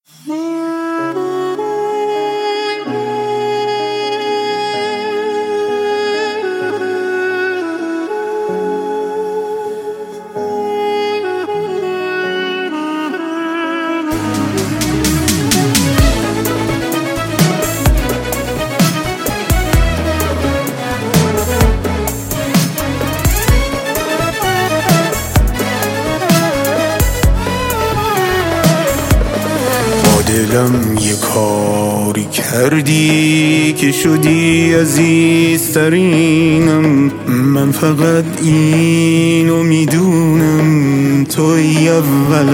دلم یه کاری کردی که شدی عزیزترینم. من فقط اینو میدونم، توی اول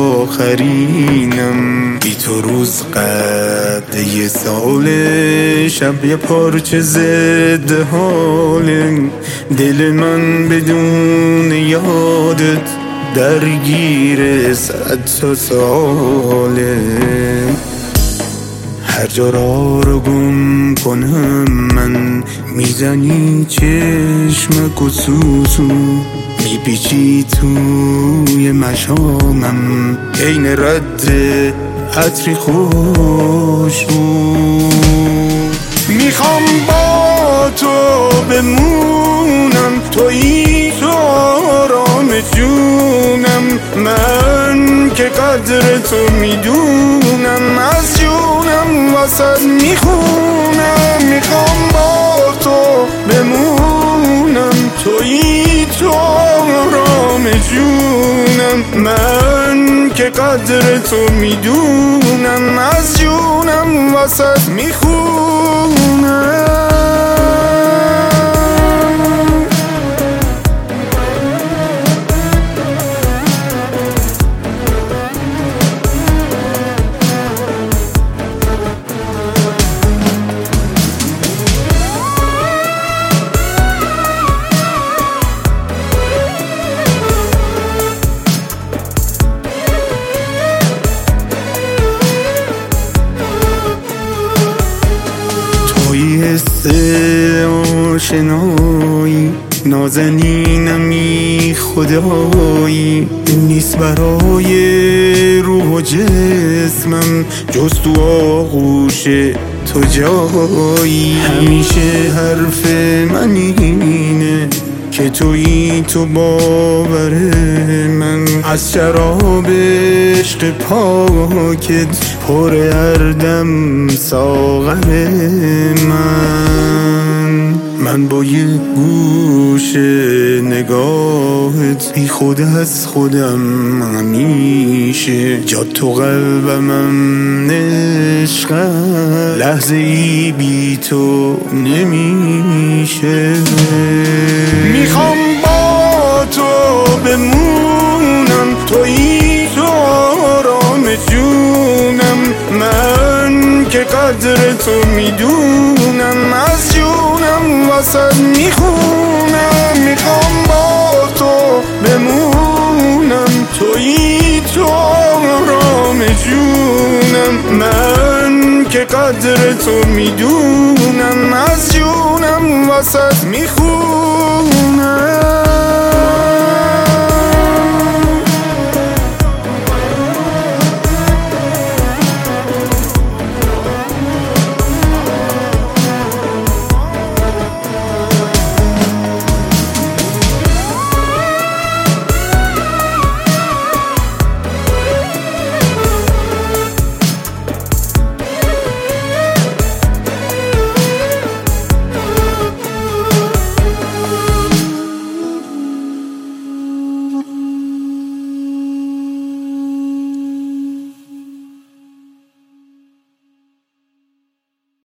آخرینم. بی تو روز قد یه ساله، شب یه پارچه ضد حاله. دل من بدون یادت درگیر 100 ساله. هر جا رو گم کنم من، میزنی چشمک و سوسو، میپیچی توی مشامم عین رد عطری خوشبو. میخوام با تو بمونم، تویی تو آرام جونم. من که قدر تو میدونم، از جونم واسه میخونم. میخوام با تو بمونم، تویی تو آرام جونم. من که قدر تو میدونم، از جونم واسه میخونم. حس آشنایی، نازنینمی خدایی. نیست برای روح و جسمم جز تو آغوش تو جایی. همیشه حرف من اینه که تویی تو باور من. از شراب عشق پاکت پر هر دم ساغر من با یه گوش نگاهت بی خود از خودم همیشه. جا تو قلبم عشق، لحظه ای بی تو نمیشه. میخوام با تو بمونم، تویی تو آرام جونم. من که قدر تو میدونم، از جونم واسه میخونم. میخوام با تو بمونم، تویی تو آرام جونم. من که قدر تو میدونم، از جونم واسه میخونم.